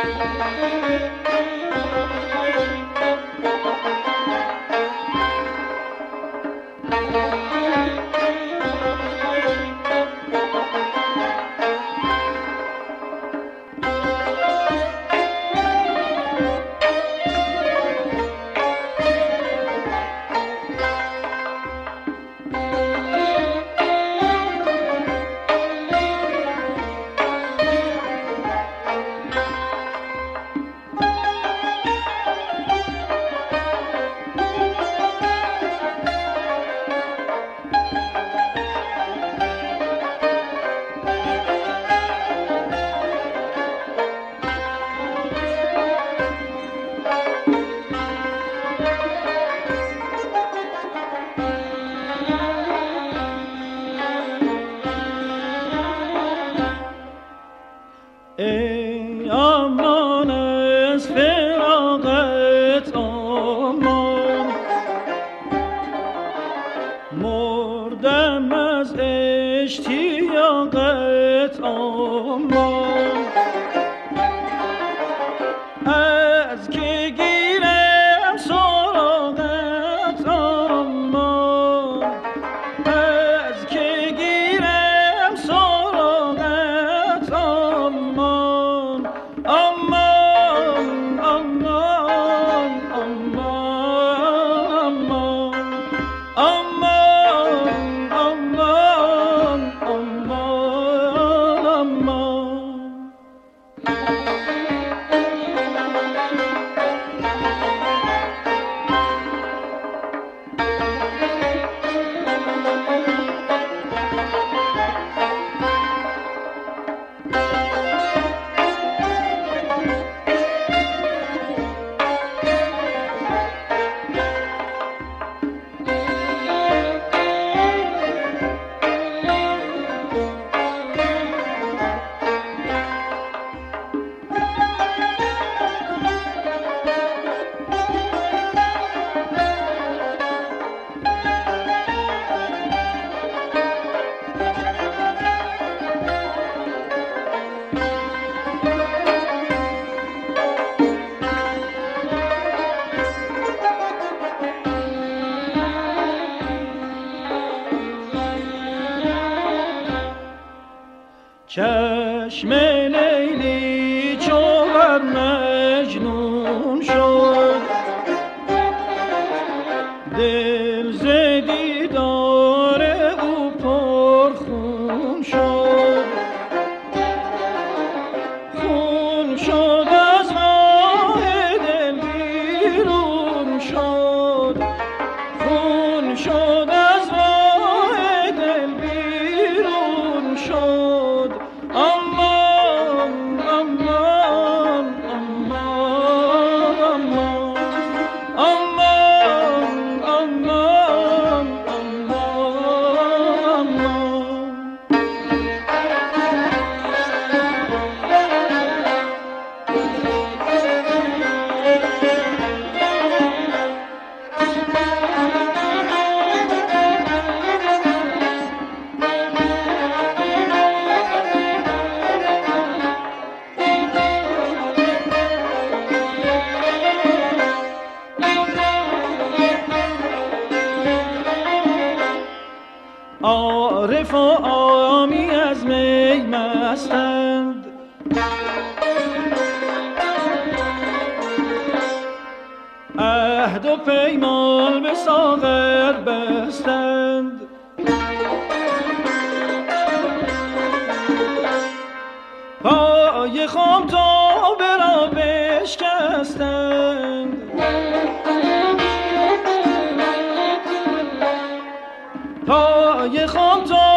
ای امان از فراقت امان، مردم از اشتیاقت امان. از که گیرم سراغت امان، از که گیرم سراغت امان. امان امان امان امان امان امان امان. چشم لیلی چو بر مجنون شد، دل ز دیدار او پرخون شد. خون شد از راه دل بیرون شد، خون شد از راه دل بیرون شد. امان امان امان امان امان امان امان. عارف و عامی از می مستند، عهد و پیمان به ساغر بستند. پای خام تا برا بشکستند، پای خام تا